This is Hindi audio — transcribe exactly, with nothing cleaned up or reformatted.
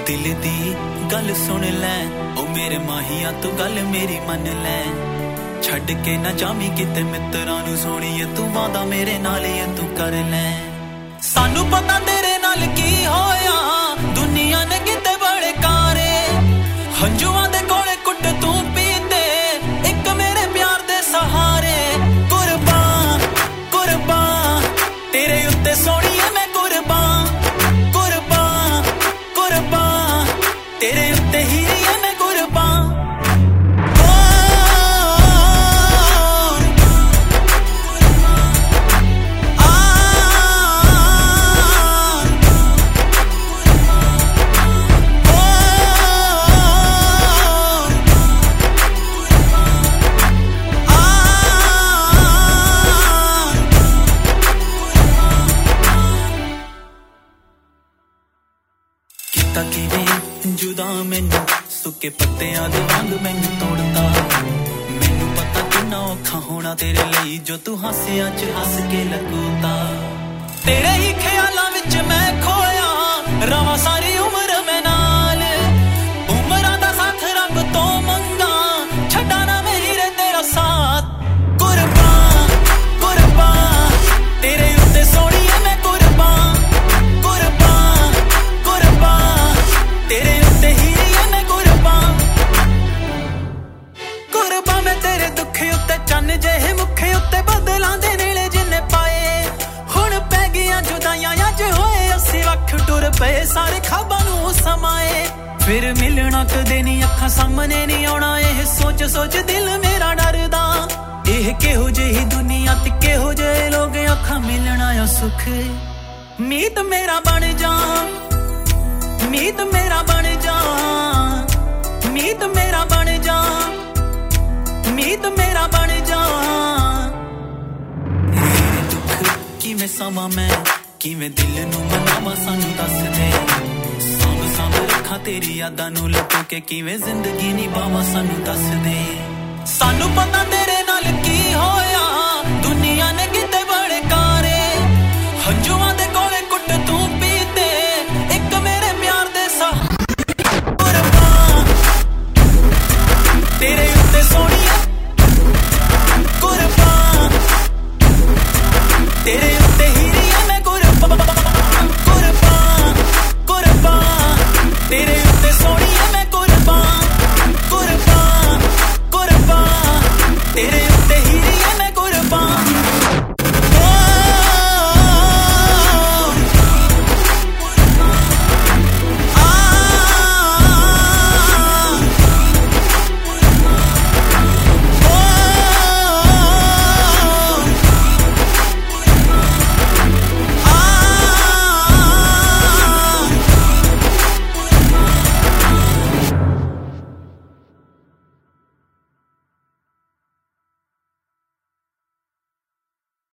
दिल दी गल सुन लै ओ मेरे माहिया तू गल मेरी मन लै छड़ के ना जामी किते मित्रां नू सोणीए तू वादा मेरे नाल ही तू कर लै सानू पता तेरे नाल की होया दुनिया ने किते बड़े कारे हंजुआं दे कोले कुट तू पींदे एक मेरे प्यार दे सहारे कुर्बान कुर्बान तेरे उत्ते सोणीए मैं कुर्बान कुर्बान कुर्बान तेरे उत्ते ही मैं कुर्बान जुदा मैनू सुके पत्तियां दे वांग मैनू तोड़दा मैनू पता किन्ना औखा होना तेरे लिए जो तू हासियां च हस के लगूता तेरे ही ख्यालां विच मैं खोया रवां सारी उम्र मैं नाल उमरां दा साथ रब तो मंगा छड्डा ना मैं हीरे तेरा साथ कुर्बान कुर्बान तेरे उत्ते सोणीए मैं कुर्बान कुर्बान कुर्बान तेरे उत्ते ही मैं कुर्बान कुर्बान मैं तेरे दुख उत्ते चन्न जेहे मुखे उत्ते बदलां दे नेले जिन्ने पाए हुण पै गईयां जुदाइयां अज होए अस्सी वख टुर पे सारे खाबां नू समाए फिर मिलना कदे नहीं अखां सामने नहीं आउणा एह सोच सोच दिल मेरा डरदा एह किहो जेही दुनिया ते किहो जेहे लोग अखां मिलना या सुख मीत मेरा बन जा मीत मेरा बन जा मीत मेरा बन जा मीत मेरा बन जा तेरे दुख किवें समा मैं किवें दिल नू मनावा सानू दस दे सांभ सांभ रखा तेरी यादां नू लुक के किवें जिंदगी निभावा सानू दस दे सानू पता तेरे नाल की होया दुनिया ने किते बड़े कारे हंजुआं